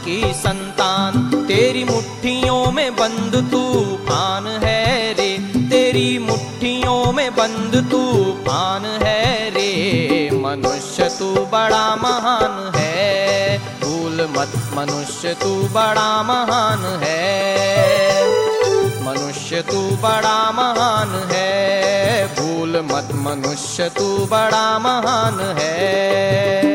की संतान। तेरी मुट्ठियों में बंद तूफान है रे, तेरी मुट्ठियों में बंद तूफान है रे। मनुष्य तू बड़ा महान है, भूल मत मनुष्य तू बड़ा महान है। मनुष्य तू बड़ा महान है, भूल मत मनुष्य तू बड़ा महान है।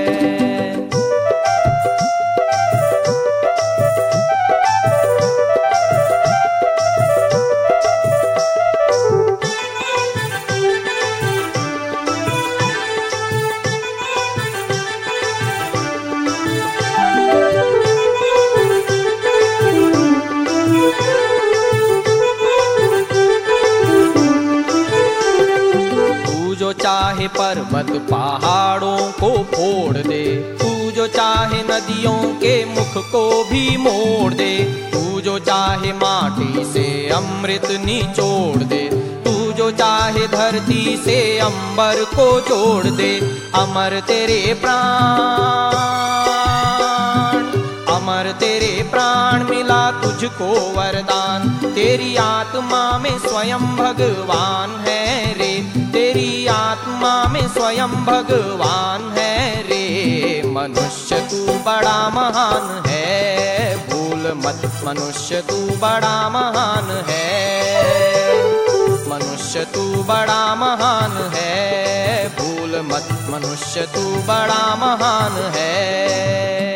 चाहे पर्वत पहाड़ों को फोड़ दे, तू जो चाहे नदियों के मुख को भी मोड़ दे, तू जो चाहे माटी से अमृत निचोड़ दे, तू जो चाहे धरती से अंबर को जोड़ दे। अमर तेरे प्राण, अमर तेरे प्राण, मिला तुझको वरदान। तेरी आत्मा में स्वयं भगवान है रे, तेरी आत्मा में स्वयं भगवान है रे। मनुष्य तू बड़ा महान है, भूल मत मनुष्य तू बड़ा महान है। मनुष्य तू बड़ा महान है, भूल मत मनुष्य तू बड़ा महान है।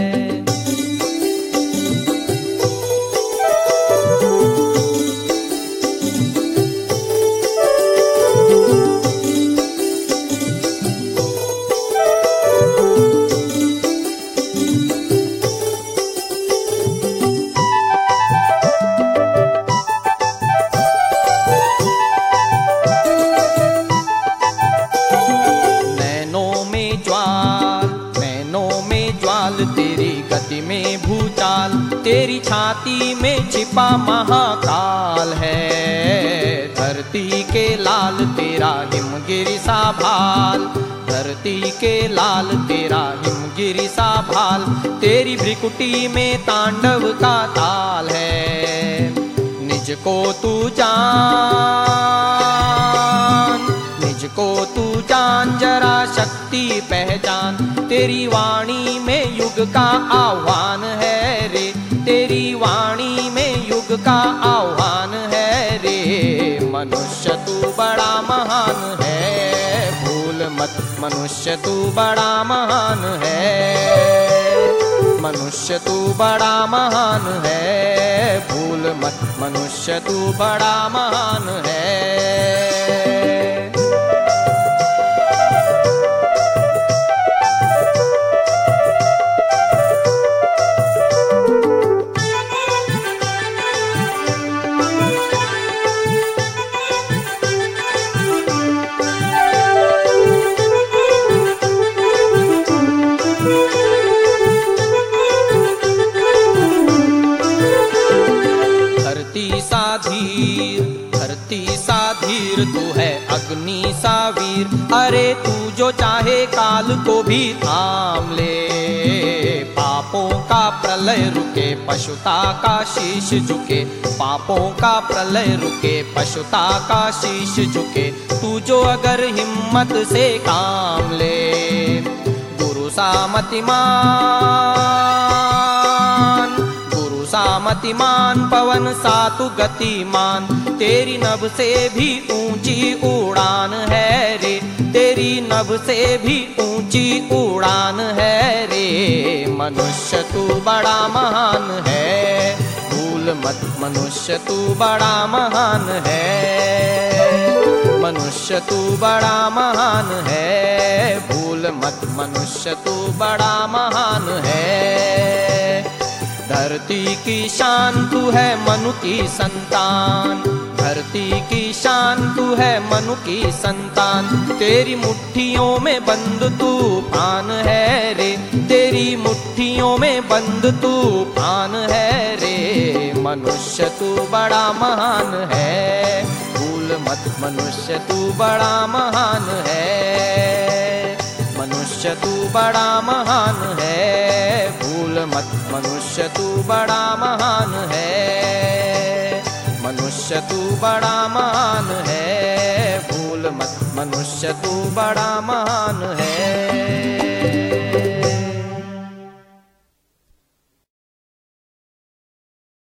तेरी छाती में छिपा महाकाल है, धरती के लाल तेरा हिमगिरी सा भाल, धरती के लाल तेरा हिमगिरी सा भाल। तेरी भ्रिकुटी में तांडव का ताल है, निज को तू जान, निज को तू जान, जरा शक्ति पहचान। तेरी वाणी में युग का आह्वान है रे, तेरी वाणी में युग का आह्वान है रे। मनुष्य तू बड़ा महान है, भूल मत मनुष्य तू बड़ा महान है। मनुष्य तू बड़ा महान है, भूल मत मनुष्य तू बड़ा महान है। धरती सा धीर तू है अग्नि सा वीर। अरे तू जो चाहे काल को भी थाम ले, पापों का प्रलय रुके पशुता का शीश झुके, पापों का प्रलय रुके पशुता का शीश झुके। तू जो अगर हिम्मत से काम ले, गुरु सा मतिमान, गुरु सा मतिमान, पवन सा तू गतिमान। तेरी नभ से भी ऊंची उड़ान है रे, तेरी नभ से भी ऊंची उड़ान है रे। मनुष्य तू बड़ा महान है, भूल मत मनुष्य तू बड़ा महान है। मनुष्य तू बड़ा महान है, भूल मत मनुष्य तू बड़ा महान है। धरती की शान तू है मनु की संतान, धरती की शान तू है मनु की संतान। तेरी मुट्ठियों में बंद तूफान है रे, तेरी मुट्ठियों में बंद तूफान है रे। मनुष्य तू बड़ा महान है, भूल मत मनुष्य तू बड़ा महान है। मनुष्य तू बड़ा महान है, भूल मत मनुष्य तू बड़ा महान है, मनुष्य तू बड़ा महान है, भूल मत मनुष्य तू बड़ा महान है।